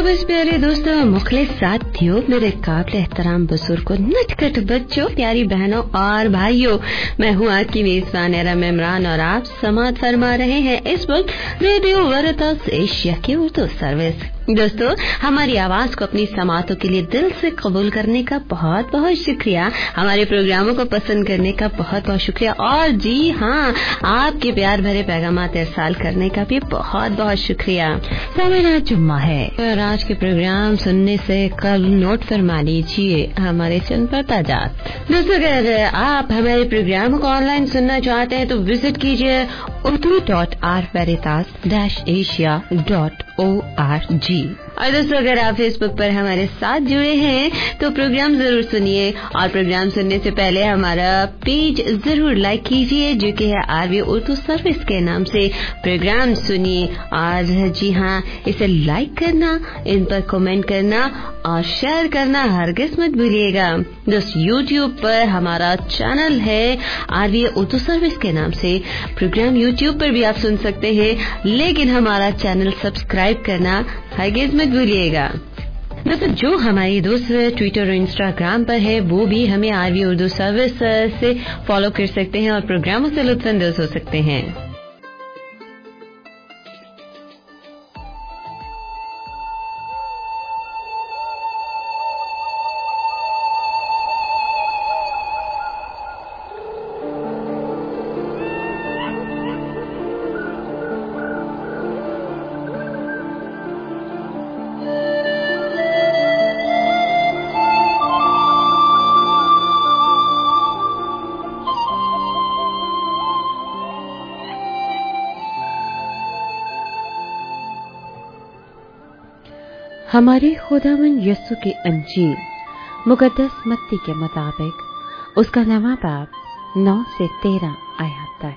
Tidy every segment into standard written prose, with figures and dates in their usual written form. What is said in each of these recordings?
बस प्यारे दोस्तों, मुखलिस साथियों, मेरे काबिल एहतराम बुजुर्गों, नटखट बच्चों, प्यारी बहनों और भाइयों, मैं हूँ आपकी मेजबान एरम इमरान और आप समाअत फरमा रहे हैं इस वक्त रेडियो वेरितास एशिया की उर्दू सर्विस। दोस्तों, हमारी आवाज को अपनी समाअतों के लिए दिल से कबूल करने का बहुत बहुत शुक्रिया। हमारे प्रोग्रामों को पसंद करने का बहुत बहुत शुक्रिया और जी हाँ, आपके प्यार भरे पैगामात इरसाल करने का भी बहुत बहुत शुक्रिया। सामने आज जुम्मा है और आज के प्रोग्राम सुनने से कल नोट फरमा लीजिए हमारे चंद परताजात। दोस्तों, अगर आप हमारे प्रोग्राम को ऑनलाइन सुनना चाहते हैं तो विजिट कीजिए urdu.rveritas-asia.org। और दोस्तों, अगर आप फेसबुक पर हमारे साथ जुड़े हैं तो प्रोग्राम जरूर सुनिए और प्रोग्राम सुनने से पहले हमारा पेज जरूर लाइक कीजिए जो कि है आरवी उर्दू सर्विस के नाम से। प्रोग्राम सुनिए और जी हाँ, इसे लाइक करना, इन पर कमेंट करना और शेयर करना हरगिज मत भूलिएगा। दोस्तों, यूट्यूब पर हमारा चैनल है आरवी उर्दू सर्विस के नाम से। प्रोग्राम यूट्यूब पर भी आप सुन सकते हैं, लेकिन हमारा चैनल सब्सक्राइब करना हरगिज मत भूलिएगा। दोस्तों, जो हमारी दोस्त ट्विटर और इंस्टाग्राम पर है वो भी हमें आरवी उर्दू सर्विस से फॉलो कर सकते हैं और प्रोग्रामों से लुत्फानंदोज हो सकते हैं। हमारे खुदावन यसु की अंजील मुकद्दस मत्ती के मुताबिक उसका नवा बाब 9 से 13 आयत तक।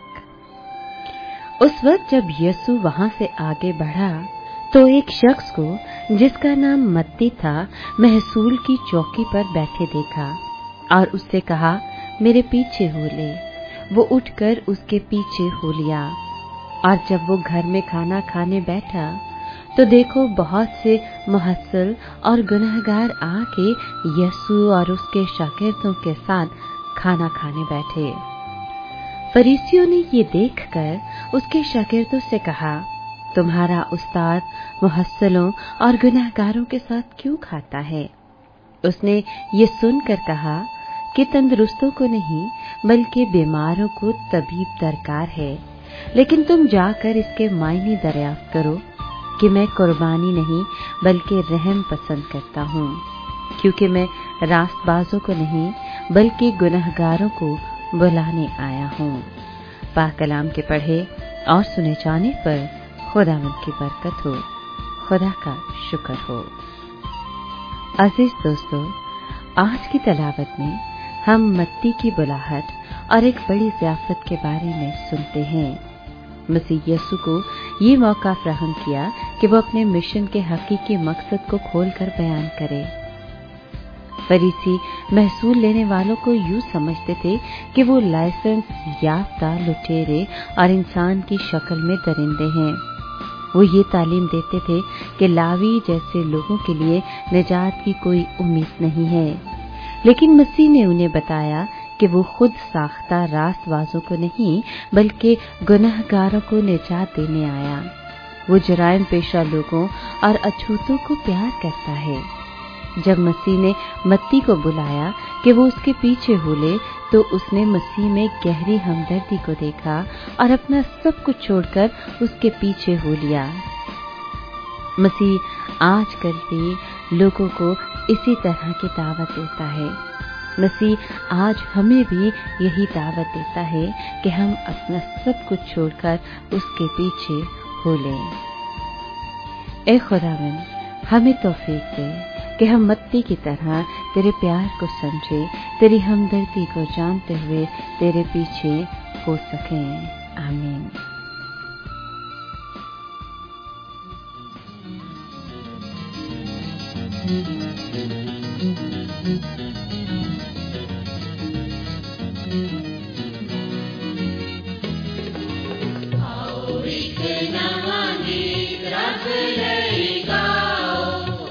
उस वक्त जब यसु वहां से आगे बढ़ा तो एक शख्स को जिसका नाम मत्ती था महसूल की चौकी पर बैठे देखा और उससे कहा, मेरे पीछे हो ले। वो उठकर उसके पीछे हो लिया और जब वो घर में खाना खाने बैठा तो देखो बहुत से मुहस्सिल और गुनहगार आके यसु और उसके शागिर्दों के साथ खाना खाने बैठे। फरीसियों ने ये देखकर उसके शागिर्दों से कहा, तुम्हारा उस्ताद मुहस्सिलों और गुनहगारों के साथ क्यों खाता है? उसने ये सुनकर कहा कि तंदुरुस्तों को नहीं बल्कि बीमारों को तबीब दरकार है। लेकिन तुम जाकर इसके मायने दरियाफ्त करो कि मैं कुर्बानी नहीं बल्कि रहम पसंद करता हूँ, क्योंकि मैं रास्तबाजों को नहीं बल्कि गुनहगारों को बुलाने आया हूँ। पाक कलाम के पढ़े और सुने जाने पर खुदावंद की बरकत हो, खुदा का शुक्र हो। अजीज दोस्तों, आज की तलावत में हम मत्ती की बुलाहट और एक बड़ी ज़ियाफत के बारे में सुनते हैं। मसीह यीशु को ये मौका फराहम किया कि वो अपने मिशन के हकीकी मकसद को खोलकर बयान करे। फरीसी महसूल लेने वालों को यूं समझते थे कि वो लाइसेंस याफ्ता लुटेरे और इंसान की शक्ल में दरिंदे हैं। वो ये तालीम देते थे कि लावी जैसे लोगों के लिए निजात की कोई उम्मीद नहीं है, लेकिन मसीह ने उन्हें बताया कि वो खुद साख्ता रास्तबाजों को नहीं बल्कि गुनहगारों को निजात देने आया। वो जराइम पेशा लोगों और अछूतों को प्यार करता है। जब मसीह ने मत्ती को बुलाया कि वो उसके पीछे हो ले तो उसने मसीह में गहरी हमदर्दी को देखा और अपना सब कुछ छोड़कर उसके पीछे हो लिया। मसीह आजकल भी लोगों को इसी तरह की दावत देता है। मसीह आज हमें भी यही दावत देता है कि हम अपना सब कुछ छोड़कर उसके पीछे हो लें। ऐ खुदावन, हमें तौफीक दे कि हम मत्ती की तरह तेरे प्यार को समझे, तेरी हमदर्दी को जानते हुए तेरे पीछे हो सकें। आमीन। आओ एक नवा गीत रब लई गाओ,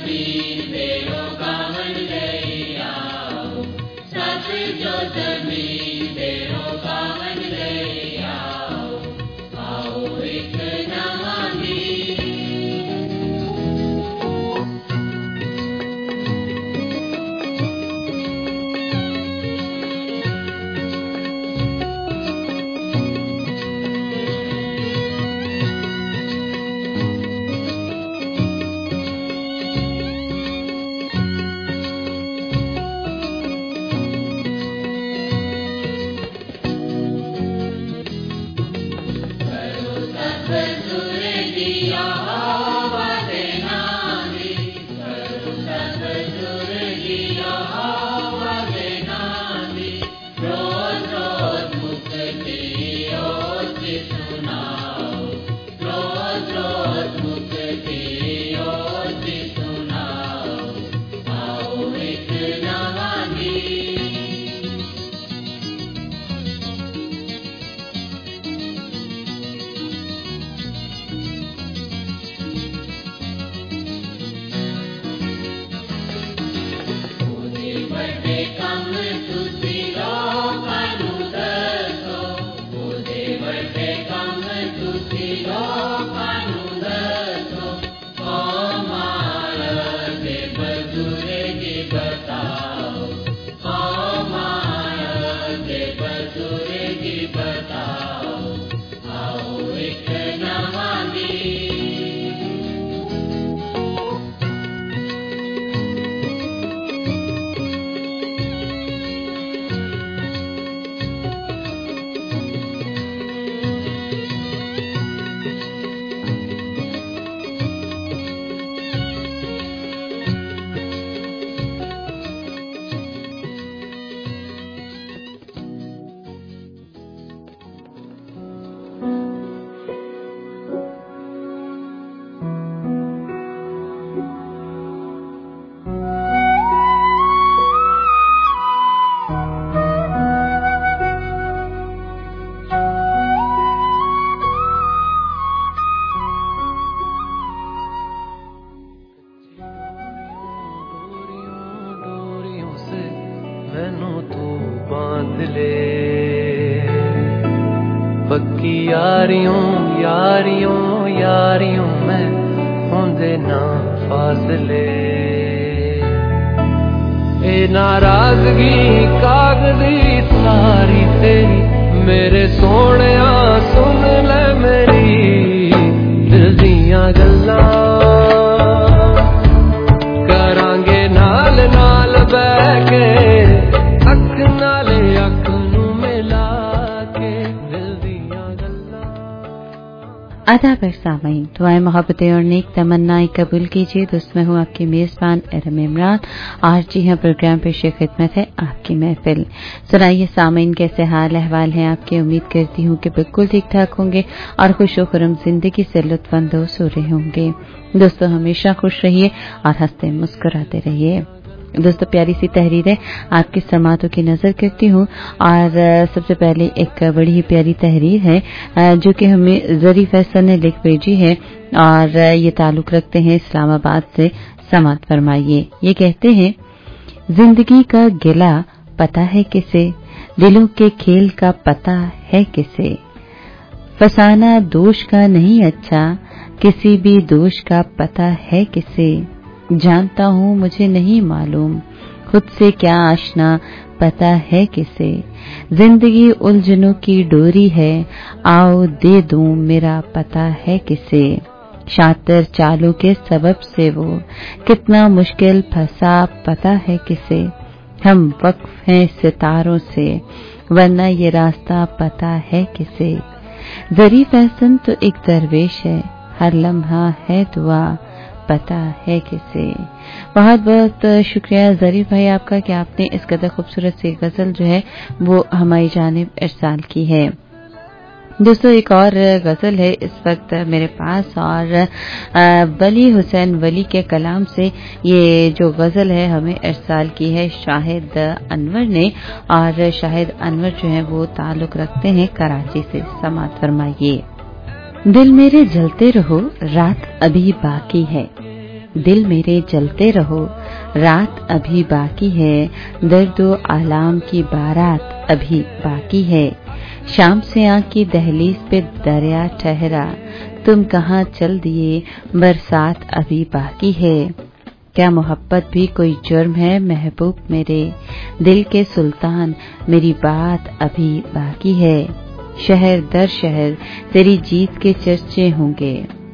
यारियों में होंदे ना फासले ए नाराजगी कागजी सारी तेरी मेरे सोहणिया सुन ले मेरी दिल दियां गल्लां करांगे नाल नाल बैठ के अख नाले अख नूं मिला के दिल दियां गल्लां। आदाब सामीन, दुआएं मोहब्बतें और नेक तमन्नाएं कबूल कीजिए। दोस्त मैं हूँ आपकी मेजबान एरम इमरान। आज जी हाँ प्रोग्राम पेश खिदमत है आपकी महफिल। सुनाइए सामीन, कैसे हाल अहवाल हैं आपके। उम्मीद करती हूँ कि बिल्कुल ठीक ठाक होंगे और खुश खुरम जिंदगी से लुत्फानंदोज हो रहे होंगे। दोस्तों हमेशा खुश रहिए और हंसते मुस्कुराते रहिए। दोस्तों प्यारी सी तहरीर है आपकी समातों की नजर करती हूँ और सबसे पहले एक बड़ी ही प्यारी तहरीर है जो कि हमें जरी फैसल ने लिख भेजी है और ये ताल्लुक रखते हैं इस्लामाबाद से। समात फरमाइए। ये कहते हैं, जिंदगी का गिला पता है किसे, दिलों के खेल का पता है किसे, फसाना दोष का नहीं अच्छा, किसी भी दोष का पता है किसे, जानता हूँ मुझे नहीं मालूम खुद से क्या आशना पता है किसे, जिंदगी उलझनों की डोरी है आओ दे दूं मेरा पता है किसे, शातिर चालों के सबब से वो कितना मुश्किल फंसा पता है किसे, हम वक्फ हैं सितारों से वरना ये रास्ता पता है किसे, जरी फैसन तो एक दरवेश है हर लम्हा है दुआ पता है किसे। बहुत बहुत शुक्रिया जरीफ भाई आपका कि आपने इस कदर खूबसूरत सी गजल जो है वो हमारी जानिब इरसाल की है। दोस्तों एक और गजल है इस वक्त मेरे पास और वली हुसैन वली के कलाम से ये जो गजल है हमें इरसाल की है शाहिद अनवर ने और शाहिद अनवर जो है वो ताल्लुक रखते हैं कराची से। समात फरमाइए। दिल मेरे जलते रहो रात अभी बाकी है, दिल मेरे जलते रहो, रात अभी बाकी है, दर्द व आलाम की बारात अभी बाकी है। शाम से आँख की दहलीज पे दरिया ठहरा, तुम कहाँ चल दिए, बरसात अभी बाकी है। क्या मोहब्बत भी कोई जुर्म है महबूब मेरे, दिल के सुल्तान मेरी बात अभी बाकी है। शहर दर शहर तेरी जीत के चर्चे होंगे,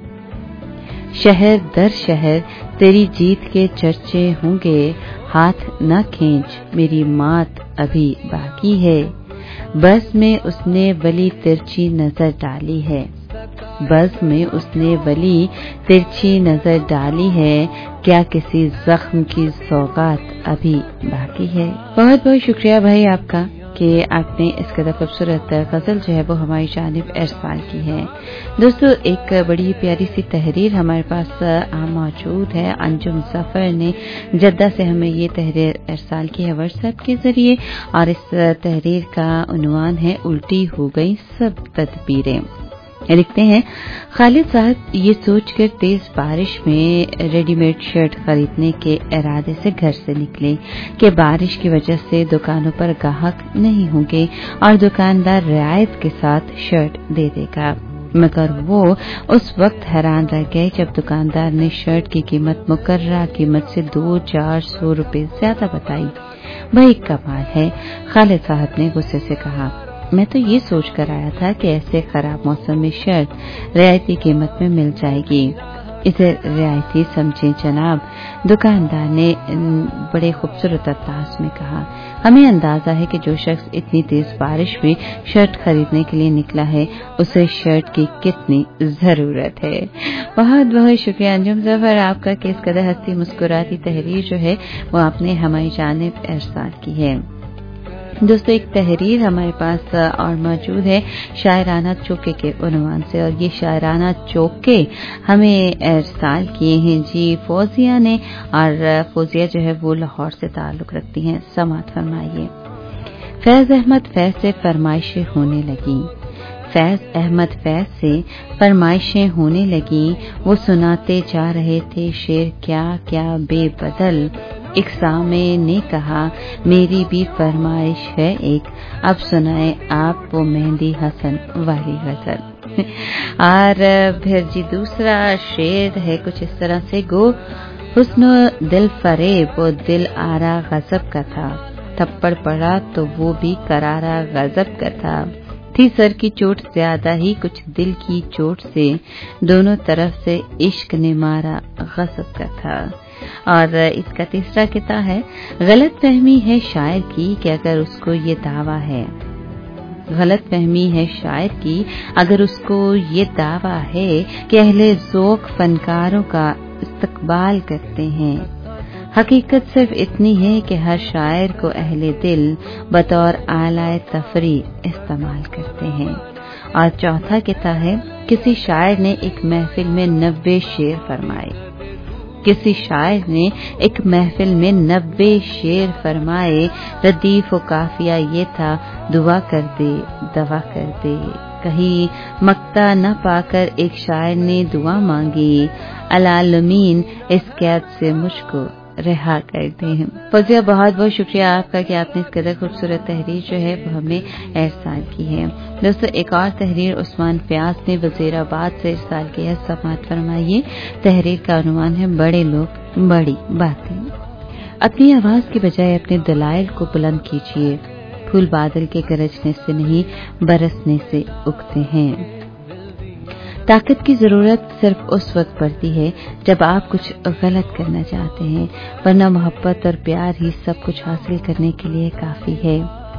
शहर दर शहर तेरी जीत के चर्चे होंगे, हाथ न खींच मेरी मात अभी बाकी है। बस में उसने वली तिरछी नजर डाली है, बस में उसने वली तिरछी नजर डाली है, क्या किसी जख्म की सौगात अभी बाकी है। बहुत बहुत शुक्रिया भाई आपका कि आपने इस कदर खूबसूरत गजल जो है वो हमारी जानिब इरसाल की है। दोस्तों, एक बड़ी प्यारी सी तहरीर हमारे पास मौजूद है। अंजुम जफर ने जद्दा से हमें ये तहरीर इरसाल की है व्हाट्सएप के जरिए, और इस तहरीर का उन्वान है उल्टी हो गई सब तदबीरें। लिखते हैं, खालिद साहब ये सोचकर तेज बारिश में रेडीमेड शर्ट खरीदने के इरादे से घर से निकले कि बारिश की वजह से दुकानों पर ग्राहक नहीं होंगे और दुकानदार रियायत के साथ शर्ट दे देगा। मगर वो उस वक्त हैरान रह गए जब दुकानदार ने शर्ट की कीमत मुकर्ररा कीमत से 200-400 रुपए ज्यादा बताई। भाई कमाल है, खालिद साहब ने गुस्से से कहा। मैं तो ये सोच कर आया था कि ऐसे खराब मौसम में शर्ट रियायती कीमत में मिल जाएगी। इसे रियायती समझे जनाब, दुकानदार ने बड़े खूबसूरत अंदाज में कहा। हमें अंदाजा है कि जो शख्स इतनी तेज बारिश में शर्ट खरीदने के लिए निकला है उसे शर्ट की कितनी जरूरत है। बहुत बहुत शुक्रिया अंजुम जफर आपका कि इस कदर हंसी मुस्कुराती तहरीर जो है वो आपने हमारी जानिब इरसाल की है। दोस्तों, एक तहरीर हमारे पास और मौजूद है शायराना चौके के उन्वान से, और ये शायराना चौके हमें इरसाल किए हैं जी फौजिया ने, और फौजिया जो है वो लाहौर से ताल्लुक रखती हैं। समात फरमाइए। फैज अहमद फैज से फरमाइशें होने लगी, फैज अहमद फैज से फरमाइशें होने लगी, वो सुनाते जा रहे थे शेर क्या क्या बेबदल। एक सामे ने कहा मेरी भी फरमाइश है एक, अब सुनाए आप वो मेहंदी हसन वाली गजल। और फिर जी दूसरा शेर है कुछ इस तरह से, गो हुस्न दिल फरेब वो दिल आरा गजब का था, थप्पड़ पड़ा तो वो भी करारा गजब का था, थी सर की चोट ज्यादा ही कुछ दिल की चोट से, दोनों तरफ से इश्क ने मारा गजब का था। और इसका तीसरा किता है, गलत फहमी है शायर की कि अगर उसको ये दावा है, गलत फहमी है शायर की अगर उसको ये दावा है कि अहले ज़ौक़ फनकारों का इस्तकबाल करते हैं। हकीकत सिर्फ इतनी है कि हर शायर को अहले दिल बतौर आलाए तफरी इस्तेमाल करते हैं। और चौथा किता है, किसी शायर ने एक महफिल में 90 शेर फरमाए, किसी शायर ने एक महफिल में 90 शेर फरमाए, रदीफ व काफिया ये था दुआ कर दे दवा कर दे, कहीं मक्ता न पाकर एक शायर ने दुआ मांगी, अलालमीन इस कैद से मुझको रिहा कर दे। फौजिया बहुत बहुत शुक्रिया आपका कि आपने इस कदर खूबसूरत तहरीर जो है वो हमें इरसाल की है। दोस्तों, एक और तहरीर उस्मान फयाज ने वजीराबाद से इरसाल की है। समात फरमाइए। तहरीर का उन्वान है बड़े लोग बड़ी बातें। अपनी आवाज की बजाय अपने दलाइल को बुलंद कीजिए, फूल बादल के गरजने से नहीं बरसने से उगते हैं। ताकत की जरूरत सिर्फ उस वक्त पड़ती है जब आप कुछ गलत करना चाहते हैं, वरना मोहब्बत और प्यार ही सब कुछ हासिल करने के लिए काफी है।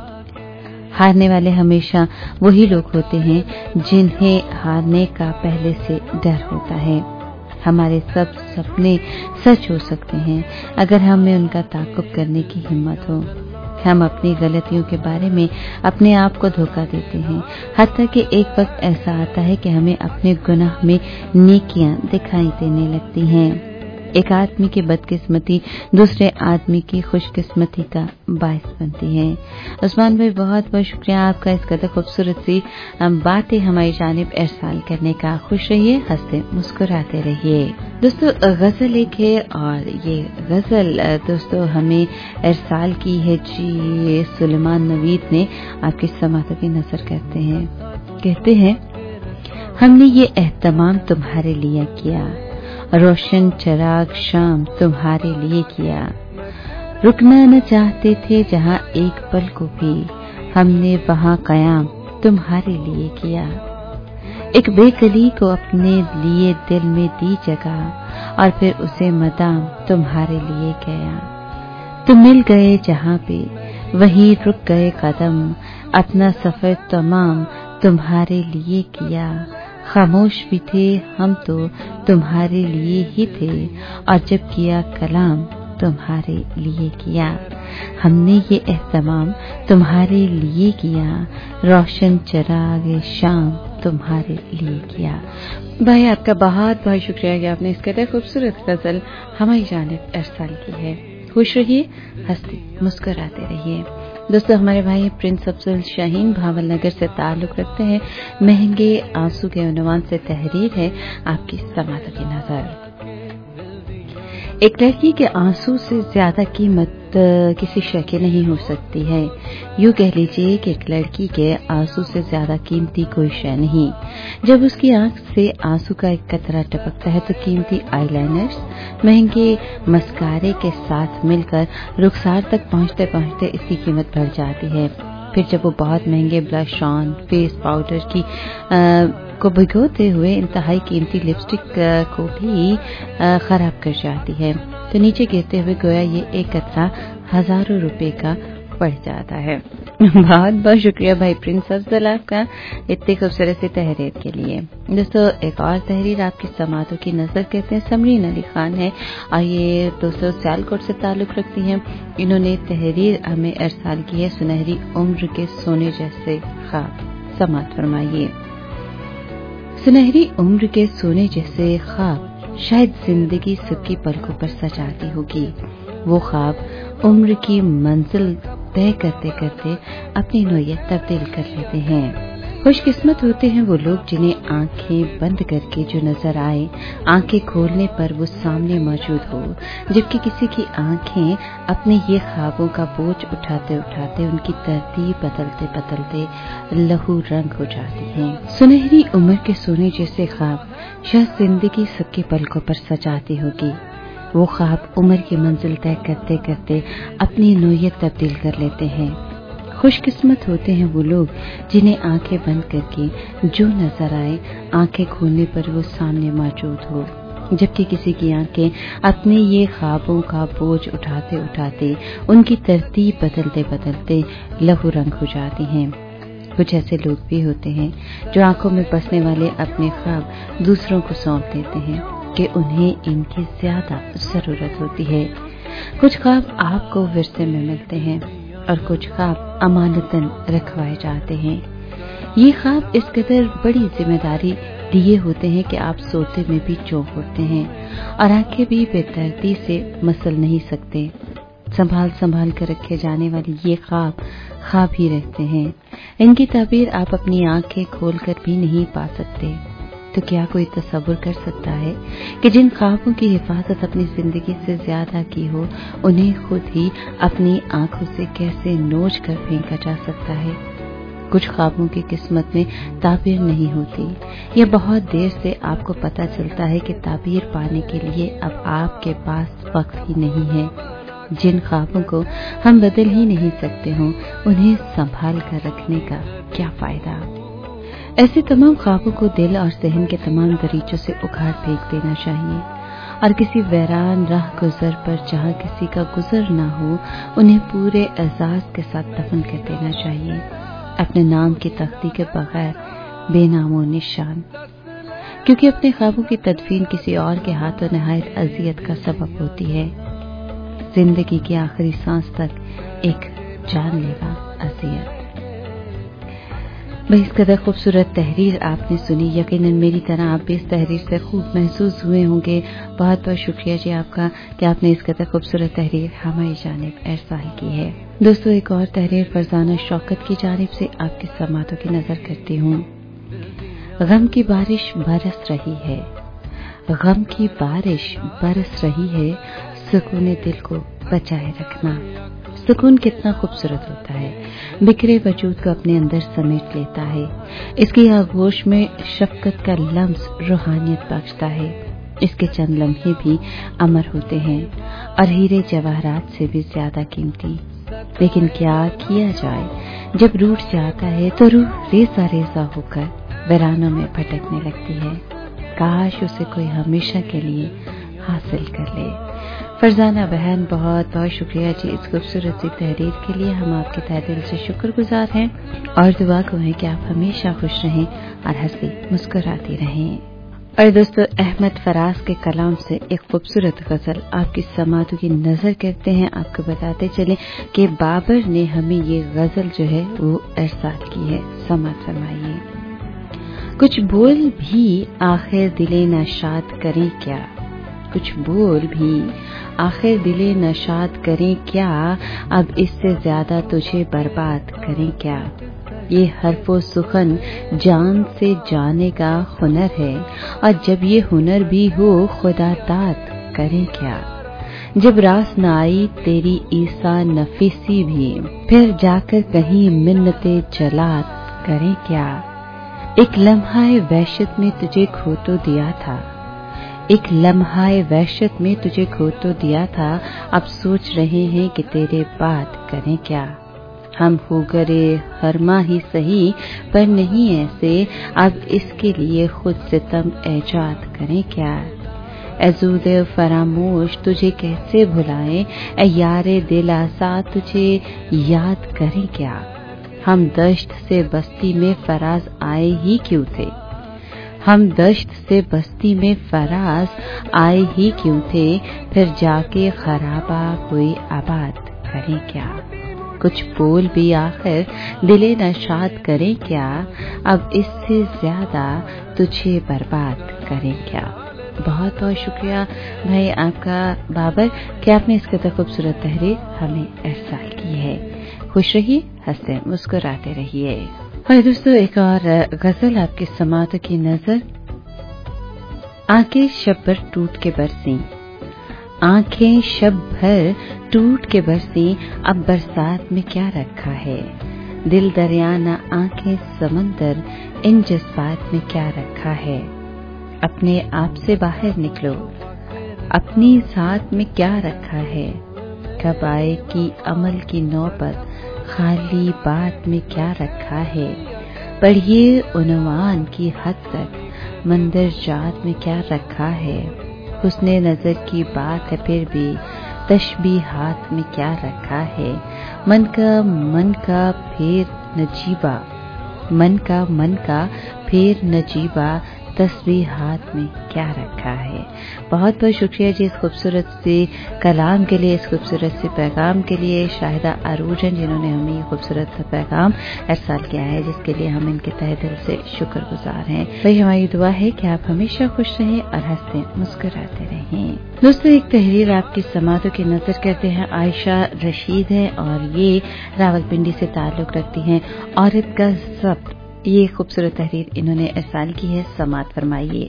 हारने वाले हमेशा वही लोग होते हैं जिन्हें हारने का पहले से डर होता है। हमारे सब सपने सच हो सकते हैं अगर हमें उनका ताक़ुब करने की हिम्मत हो। हम अपनी गलतियों के बारे में अपने आप को धोखा देते हैं, हत्ता कि एक वक्त ऐसा आता है कि हमें अपने गुनाह में नेकियां दिखाई देने लगती हैं। एक आदमी की बदकिस्मती दूसरे आदमी की खुशकिस्मती का बायस बनती है। उस्मान भाई, बहुत बहुत शुक्रिया आपका इस कदर खूबसूरत सी बातें हमारी जानिब इरसाल करने का। खुश रहिए, हंसते मुस्कुराते रहिए। दोस्तों, गजल एक है और ये गजल दोस्तों हमें इरसाल की है जी सुलेमान नवीद ने। आपकी समातों की नजर करते हैं। कहते हैं, हमने ये एहतमाम तुम्हारे लिए किया, रोशन चराग शाम तुम्हारे लिए किया। रुकना न चाहते थे जहां एक पल को भी, हमने वहां कयाम तुम्हारे लिए किया। एक बेकली को अपने लिए दिल में दी जगह और फिर उसे मदाम तुम्हारे लिए गया। तुम मिल गए जहां पे वहीं रुक गए कदम, अपना सफर तमाम तुम्हारे लिए किया। खामोश भी थे हम तो तुम्हारे लिए ही थे, और जब किया कलाम तुम्हारे लिए किया। हमने ये एहतमाम तुम्हारे लिए किया, रोशन चराग शाम तुम्हारे लिए किया। भाई, आपका बहुत बहुत शुक्रिया कि आपने इस कदर खूबसूरत गजल हमारी जानिब इरसाल की है। खुश रहिए, हंसते मुस्कुराते रहिए। दोस्तों, हमारे भाई प्रिंस अफजल शाहीन भावल नगर से ताल्लुक रखते हैं। महंगे आंसू के उन्वान से तहरीर है, आपकी समातों की नजर। एक लड़की के आंसू से ज्यादा कीमत किसी शय की नहीं हो सकती है। यूं कह लीजिए कि एक लड़की के आंसू से ज्यादा कीमती कोई शय नहीं। जब उसकी आंख से आंसू का एक कतरा टपकता है तो कीमती आईलाइनर्स महंगे मस्कारे के साथ मिलकर रुखसार तक पहुंचते पहुंचते इसकी कीमत बढ़ जाती है। फिर जब वो बहुत महंगे ब्लश ऑन, फेस पाउडर को भिगोते हुए इंतहाई कीमती लिपस्टिक को भी खराब कर जाती है, तो नीचे गिरते हुए गोया ये एक कतरा हजारों रुपए का पड़ जाता है। बहुत बहुत शुक्रिया भाई प्रिंस अफजल आपका इतनी खूबसूरत सी तहरीर के लिए। दोस्तों, एक और तहरीर आपकी समातों की नजर कहते हैं समरीन अली खान है, और ये दोस्तों सियालकोट से ताल्लुक रखती हैं। इन्होंने तहरीर हमें इरसाल की है, सुनहरी उम्र के सोने जैसे ख्वाब। समात फरमाइए। सुनहरी उम्र के सोने जैसे ख्वाब शायद जिंदगी सबकी पलकों पर सजाती होगी। वो ख्वाब उम्र की मंजिल तय करते करते अपनी नोयत तब्दील कर लेते हैं। खुशकिस्मत होते हैं वो लोग जिन्हें आंखें बंद करके जो नजर आए, आंखें खोलने पर वो सामने मौजूद हो, जबकि किसी की आंखें अपने ये ख्वाबों का बोझ उठाते उठाते उनकी तरतीब बदलते बदलते लहू रंग हो जाती हैं। सुनहरी उम्र के सोने जैसे ख्वाब शायद जिंदगी सबके पलकों पर सजाती होगी। वो ख्वाब उम्र की मंजिल तय करते करते अपनी नोयत तब्दील कर लेते हैं। खुशकिस्मत होते हैं वो लोग जिन्हें आंखें बंद करके जो नजर आए, आंखें खोलने पर वो सामने मौजूद हो, जबकि किसी की आंखें अपने ये ख्वाबों का बोझ उठाते उठाते उनकी तरतीब बदलते बदलते लहू रंग हो जाती हैं। कुछ ऐसे लोग भी होते हैं जो आंखों में बसने वाले अपने ख्वाब दूसरों को सौंप देते हैं कि उन्हें इनकी ज्यादा जरूरत होती है। कुछ ख्वाब आपको विरसे में मिलते हैं और कुछ ख्वाब अमानतन रखवाए जाते हैं। ये ख्वाब इस कदर बड़ी जिम्मेदारी लिए होते हैं कि आप सोते में भी चौंक उठते हैं और आंखें भी बेदर्दी से मसल नहीं सकते। संभाल संभाल कर रखे जाने वाली ये ख्वाब ही रहते हैं। इनकी ताबीर आप अपनी आंखें खोलकर भी नहीं पा सकते। तो क्या कोई तसव्वुर कर सकता है कि जिन ख्वाबों की हिफाजत अपनी जिंदगी से ज्यादा की हो, उन्हें खुद ही अपनी आंखों से कैसे नोच कर फेंका जा सकता है। कुछ ख्वाबों की किस्मत में ताबीर नहीं होती। यह बहुत देर से आपको पता चलता है कि ताबीर पाने के लिए अब आपके पास वक्त ही नहीं है। जिन ख्वाबों को हम बदल ही नहीं सकते हों, उन्हें संभाल कर रखने का क्या फायदा। ऐसे तमाम ख्वाबों को दिल और जहन के तमाम दरीचों से उखाड़ फेंक देना चाहिए और किसी वैरान राह गुजर पर जहां किसी का गुजर ना हो, उन्हें पूरे एजाज के साथ दफन कर देना चाहिए, अपने नाम की तख्ती के बगैर बेनामो निशान। क्योंकि अपने ख्वाबों की तदफीन किसी और के हाथों नहायत अजियत का सबब होती है। जिंदगी की आखिरी सांस तक एक जानलेवा अजियत। भाई इस कदर खूबसूरत तहरीर आपने सुनी, यकीनन मेरी तरह आप भी इस तहरीर से खूब महसूस हुए होंगे। बहुत बहुत शुक्रिया जी आपका कि आपने इस कदर खूबसूरत तहरीर हमारी जानिब इरसाल की है। दोस्तों, एक और तहरीर फरजाना शौकत की जानिब से आपकी समातों की नजर करती हूँ। गम की बारिश बरस रही है, गम की बारिश बरस रही है, सुकून दिल को बचाए रखना। सुकून कितना खूबसूरत होता है, बिखरे वजूद को अपने अंदर समेट लेता है। इसकी आगोश में शफकत का लम्स रूहानियत बख्शता है। इसके चंद लम्हे भी अमर होते हैं और हीरे जवाहरात से भी ज्यादा कीमती। लेकिन क्या किया जाए, जब रूठ जाता है तो रूह रेजा रेजा होकर वीरानों में भटकने लगती है। काश उसे कोई हमेशा के लिए हासिल कर ले। फरजाना बहन, बहुत बहुत शुक्रिया जी इस खूबसूरत सी तहरीर के लिए। हम आपके तहे दिल से शुक्रगुजार हैं और दुआ को है कि आप हमेशा खुश रहें और हंसी मुस्कुराती रहें। और दोस्तों, अहमद फराज के कलाम से एक खूबसूरत गजल आपकी समातों की नजर करते हैं। आपको बताते चलें कि बाबर ने हमें ये गजल जो है वो इरसाल की है। समात फरमाइए। कुछ बोल भी आखिर दिले नशाद करें क्या, कुछ बोल भी आखिर दिले नशाद करें क्या, अब इससे ज्यादा तुझे बर्बाद करें क्या। ये हरफो सुखन जान से जाने का हुनर है, और जब ये हुनर भी हो खुदा दाद करें क्या। जब रास न आई तेरी ईसा नफीसी भी, फिर जाकर कहीं मिन्नते जलाद करें क्या। एक लम्हाए वहशत में तुझे खो तो दिया था, एक लम्हाए वहशत में तुझे खो तो दिया था, अब सोच रहे हैं कि तेरे बात करें क्या। हम हो गरे हरमा ही सही पर नहीं ऐसे, अब इसके लिए खुद सितम ऐजाद करें क्या। अजूद फरामोश तुझे कैसे भुलाएं, ऐ यारे दिल आसा तुझे याद करें क्या। हम दश्त से बस्ती में फराज आए ही क्यों थे, हम दश्त से बस्ती में फराज आए ही क्यों थे, फिर जाके खराबा कोई आबाद करें क्या। कुछ बोल भी आखिर दिले नशाद करें क्या, अब इससे ज्यादा तुझे बर्बाद करें क्या। बहुत बहुत शुक्रिया भाई आपका बाबर कि आपने इस कदर खूबसूरत तहरीर हमें इरसाल की है। खुश रहिए, हंसते मुस्कुराते रहिए। और दोस्तों, एक और गजल आपकी समात की नजर। आंखें शब भर टूट के बरसी, आंखें शब भर टूट के बरसी, अब बरसात में क्या रखा है। दिल दरिया न आंखें समंदर, इन जज्बात में क्या रखा है। अपने आप से बाहर निकलो, अपनी साथ में क्या रखा है। कब आएगी अमल की नौबत, खाली बात में क्या रखा है। पढ़िए उन्वान की हद तक, मंदिर जात में क्या रखा है। हुस्ने नजर की बात है फिर भी, तशबीहात में क्या रखा है। मन का फेर नजीबा, मन का फेर नजीबा, तस्बीहात में क्या रखा है। बहुत बहुत शुक्रिया जी इस खूबसूरत से कलाम के लिए, इस खूबसूरत से पैगाम के लिए। शाहिदा अरूजन जिन्होंने हमें ये खूबसूरत पैगाम इरसाल किया है, जिसके लिए हम इनके तहे दिल से शुक्रगुजार हैं। वही हमारी दुआ है कि आप हमेशा खुश रहें और हंसते मुस्कुराते रहें। दोस्तों, एक तहरीर आपकी समातों की नजर करते हैं। आयशा रशीद है और ये रावलपिंडी से ताल्लुक रखती हैं। औरत का ज़ब्त, ये खूबसूरत तहरीर इन्होंने इरसाल की है। समात फरमाइए।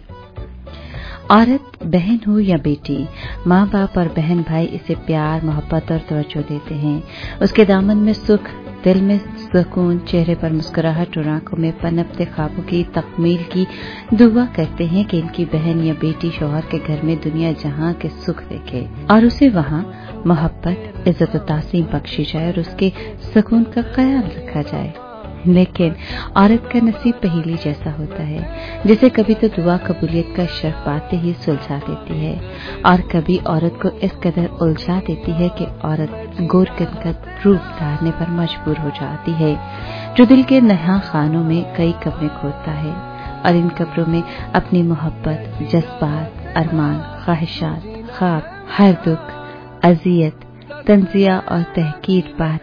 औरत बहन हो या बेटी, माँ बाप और बहन भाई इसे प्यार मोहब्बत और तवज्जो देते हैं। उसके दामन में सुख, दिल में सुकून, चेहरे पर मुस्कुराहट और आंखों में पनपते ख्वाबों की तकमील की दुआ करते हैं कि इनकी बहन या बेटी शौहर के घर में दुनिया जहां के सुख देखे और उसे वहां मोहब्बत, इज्जत और तासीम बख्शी जाए और उसके सुकून का ख्याल रखा जाए। लेकिन औरत का नसीब पहेली जैसा होता है, जिसे कभी तो दुआ कबूलियत का शर्फ पाते ही सुलझा देती है और कभी औरत को इस कदर उलझा देती है कि औरत गोरकनकत रूप धारने पर मजबूर हो जाती है, जो दिल के नहा खानों में कई कमरे खोदता है और इन कब्रों में अपनी मोहब्बत, जज्बात, अरमान, ख्वाहिशात, ख्वाब, हर दुख, अजियत, तंजिया और तहकीर बातें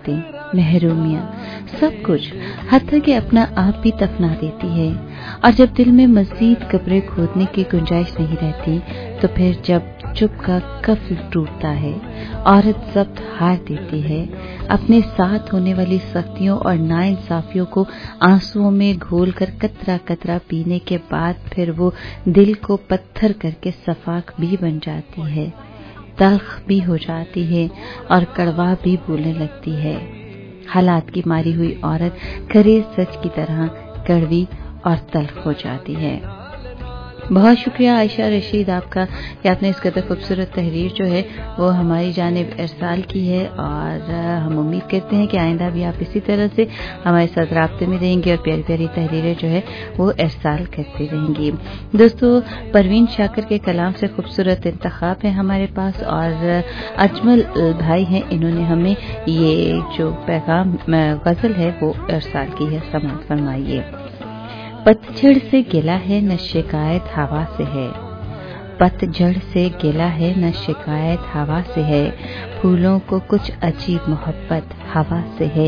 महरूमियाँ, सब कुछ, हत्ता कि अपना आप भी दफना देती है। और जब दिल में मजीद कब्रें खोदने की गुंजाइश नहीं रहती, तो फिर जब चुप का कफ्ल टूटता है, औरत जब्त हार देती है। अपने साथ होने वाली सख्तियों और नाइंसाफियों को आंसुओं में घोलकर कतरा कतरा पीने के बाद फिर वो दिल को पत्थर करके सफाक भी बन जाती है, तल्ख भी हो जाती है और कड़वा भी बोलने लगती है। हालात की मारी हुई औरत खरे सच की तरह कड़वी और तल्ख हो जाती है। बहुत शुक्रिया आयशा रशीद आपका कि आपने इस कदर खूबसूरत तहरीर जो है वो हमारी जानिब इरसाल की है, और हम उम्मीद करते हैं कि आइंदा भी आप इसी तरह से हमारे साथ राब्ते में रहेंगे और प्यारी प्यारी तहरीरें जो है वो इरसाल करती रहेंगी। दोस्तों, परवीन शाकिर के कलाम से खूबसूरत इंतखाब है हमारे पास, और अजमल भाई हैं, इन्होंने हमें ये जो पैगाम गजल है वो इरसाल की है। समाअत फरमाइए। पतझड़ से गिला है न शिकायत हवा से है, पतझड़ से गिला है न शिकायत हवा से है, फूलों को कुछ अजीब मोहब्बत हवा से है।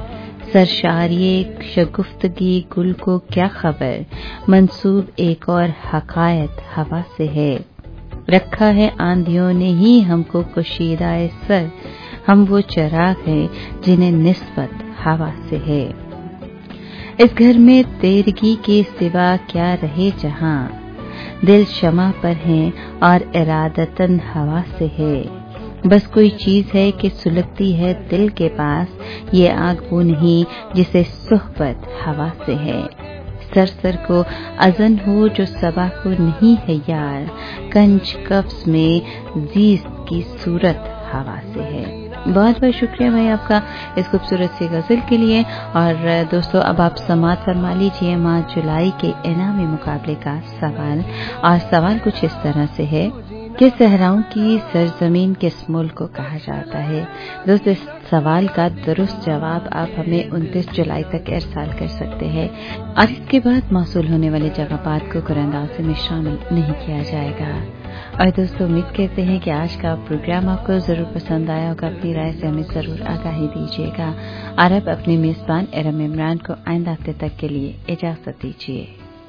सरशारिये शगुफ्तगी गुल को क्या खबर, मंसूब एक और हकायत हवा से है। रखा है आंधियों ने ही हमको कुशीदाए सर, हम वो चिराग हैं जिन्हें निस्बत हवा से है। इस घर में तेरगी के सिवा क्या रहे जहां, दिल शमा पर है और इरादतन हवा से है। बस कोई चीज है कि सुलगती है दिल के पास, ये आग वो नहीं जिसे सुहबत हवा से है। सर को अजन हो जो सबा को नहीं है यार, कंज कफ्स में जीस की सूरत हवा से है। बहुत बहुत शुक्रिया भाई आपका इस खूबसूरत सी गजल के लिए। और दोस्तों, अब आप समाअत फरमा लीजिए माह जुलाई के इनामी मुकाबले का सवाल। और सवाल कुछ इस तरह से है कि सहराओं की सरजमीन किस मुल्क को कहा जाता है। दोस्तों, इस सवाल का दुरुस्त जवाब आप हमें 29 जुलाई तक इरसाल कर सकते हैं, और इसके बाद मौसूल होने वाले जवाबात को कुरानदाज़ी में शामिल नहीं किया जाएगा। और दोस्तों, उम्मीद करते हैं कि आज का प्रोग्राम आपको जरूर पसंद आया होगा। अपनी राय से हमें जरूर आगाही दीजिएगा। और अब अपने मेजबान इरम इमरान को आइंदा हफ्ते तक के लिए इजाजत दीजिए।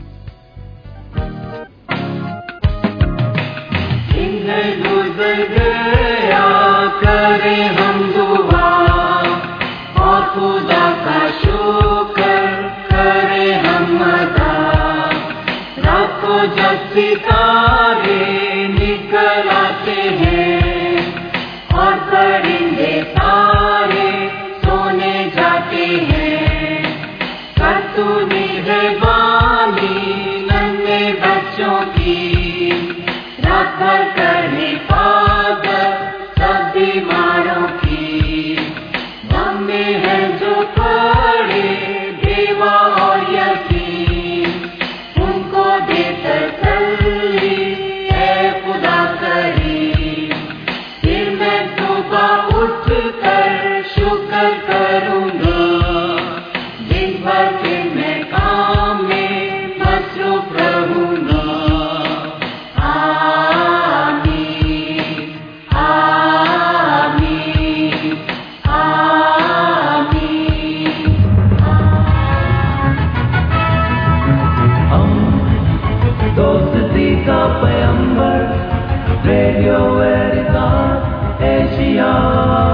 गुज़र गया करें हम दुआ, और खुदा का शुक्र करें हम अदा। रात को जब सितारे निकल आते हैं और परिंदे सारे सोने जाते हैं, कर तू मेहरबानी नन्हे बच्चों की, रात भर कर हिफाजत सब बीमारों की। दम में है जो पड़े बेवा और यतीम, उनको दे तसल्ली है खुदा करीम। फिर मैं सुबह उठ कर शुक्र करूंगा, दिन भर फिर मैं काम में मसरूफ रहूंगा। Radio Asia